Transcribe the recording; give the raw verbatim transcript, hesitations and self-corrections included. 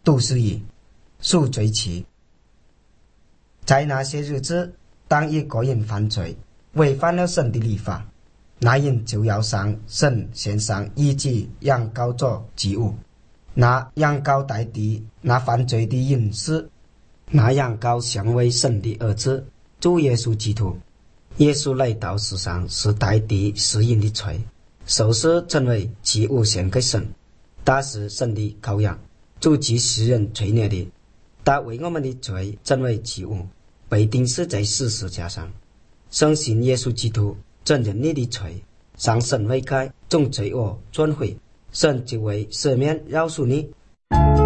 都是以赎罪期。在那些日子，当一个人犯罪，违反了神的律法，那人就要向神献上一只羊羔做祭物。那羊羔代替那犯罪的人死，那羊羔像为神的儿子主耶稣基督。耶稣来到世上是代替世人的罪，受死成为祭物献给神。他是神的羔羊，主祭世人罪孽的。他为我们的罪成为祭物，被钉死在十字架上。相信耶稣基督，承认你的罪，向神悔改，从罪恶转回，神就会赦免饶恕你。